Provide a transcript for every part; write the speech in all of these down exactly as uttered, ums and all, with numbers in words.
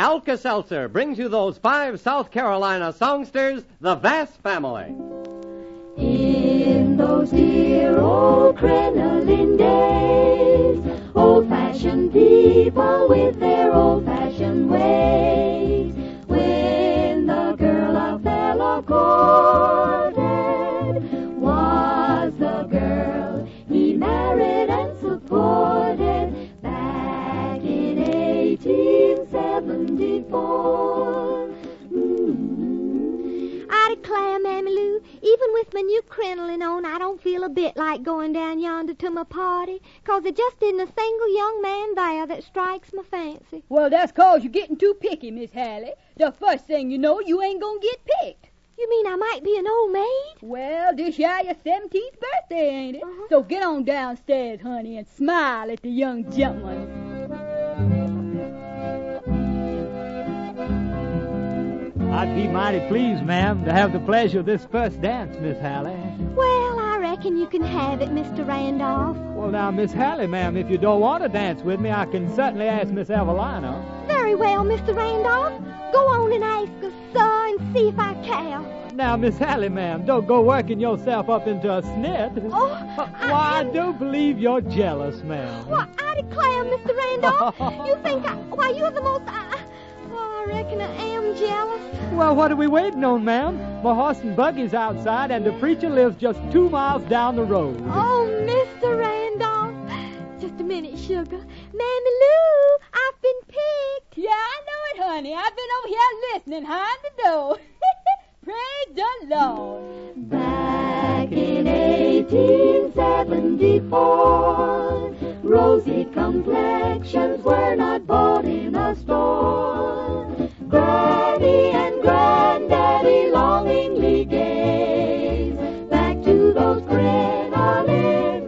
Alka-Seltzer brings you those five South Carolina songsters, the Vass family. In those dear old crinoline days, old-fashioned people with their old-fashioned ways, when the girl a fellow courted was the girl he married and supported back in eighteen seventy-four. Mm-hmm. I declare, Mammy Lou, even with my new crinoline on, I don't feel a bit like going down yonder to my party, 'cause there just isn't a single young man there that strikes my fancy. Well, that's 'cause you're getting too picky, Miss Hallie. The first thing you know, you ain't gonna get picked. You mean I might be an old maid? Well, this year your seventeenth birthday, ain't it? Uh-huh. So get on downstairs, honey, and smile at the young gentleman. I'd be mighty pleased, ma'am, to have the pleasure of this first dance, Miss Hallie. Well, I reckon you can have it, Mister Randolph. Well, now, Miss Hallie, ma'am, if you don't want to dance with me, I can certainly ask Miss Evelina. Very well, Mister Randolph. Go on and ask her, sir, and see if I care. Now, Miss Hallie, ma'am, don't go working yourself up into a snit. Oh, Why, I, I do believe you're jealous, ma'am. Why, I declare, Mister Randolph, you think I... Why, you're the most... I, oh, I reckon I am jealous. Well, what are we waiting on, ma'am? My horse and buggy's outside, and the preacher lives just two miles down the road. Oh, Mister Randolph. Just a minute, sugar. Mammy Lou, I've been picked. Yeah, I know it, honey. I've been over here listening behind the door. Praise the Lord. Back in eighteen seventy-four, rosy complexions were not bought in a store. Granny and Granddaddy longingly gazed back to those crinoline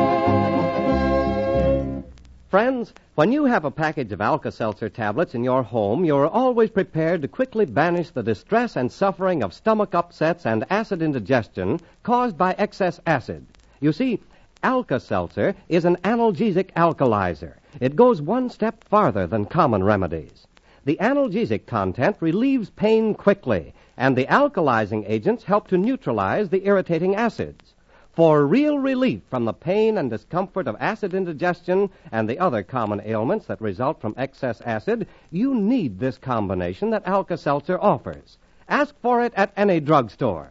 days. Friends, when you have a package of Alka-Seltzer tablets in your home, you're always prepared to quickly banish the distress and suffering of stomach upsets and acid indigestion caused by excess acid. You see, Alka-Seltzer is an analgesic alkalizer. It goes one step farther than common remedies. The analgesic content relieves pain quickly, and the alkalizing agents help to neutralize the irritating acids. For real relief from the pain and discomfort of acid indigestion and the other common ailments that result from excess acid, you need this combination that Alka-Seltzer offers. Ask for it at any drugstore.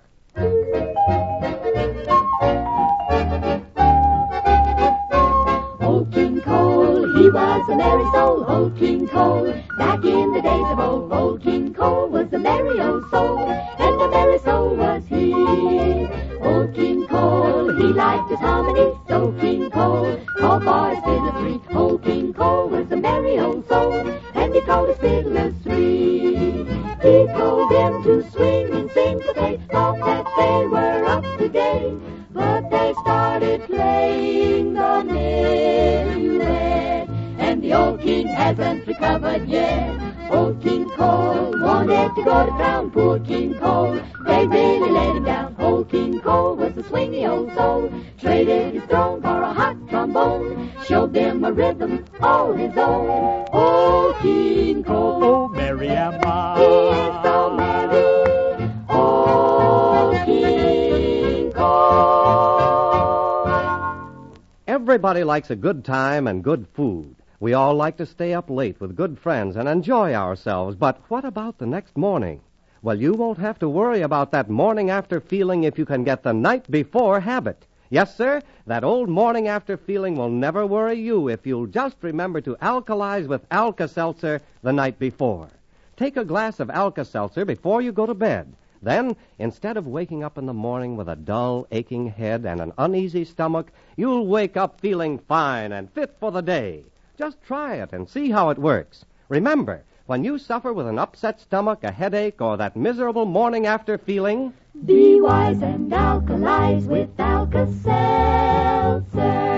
Old King Cole, he was a merry soul, old King Cole. Back in the days of old, old King Cole was a merry old soul, and a merry soul was he. Old King Cole, he liked his harmony, so King Cole called for his fiddler three. Old King Cole was a merry old soul, and he called his fiddlers three. He told them to swing and sing, for they thought that they were up to date. But they started playing the minuet, and the old king hasn't recovered yet. Old King Cole wanted to go to town, poor King Cole, they really let him down. Old King Cole was a swingy old soul, traded his throne for a hot trombone, showed them a rhythm all his own. Old King Cole, Oh, merry am I. he is so merry. Old King Cole. Everybody likes a good time and good food. We all like to stay up late with good friends and enjoy ourselves, but what about the next morning? Well, you won't have to worry about that morning after feeling if you can get the night before habit. Yes, sir, that old morning after feeling will never worry you if you'll just remember to alkalize with Alka-Seltzer the night before. Take a glass of Alka-Seltzer before you go to bed. Then, instead of waking up in the morning with a dull, aching head and an uneasy stomach, you'll wake up feeling fine and fit for the day. Just try it and see how it works. Remember, when you suffer with an upset stomach, a headache, or that miserable morning after feeling, Be wise and alkalize with Alka-Seltzer.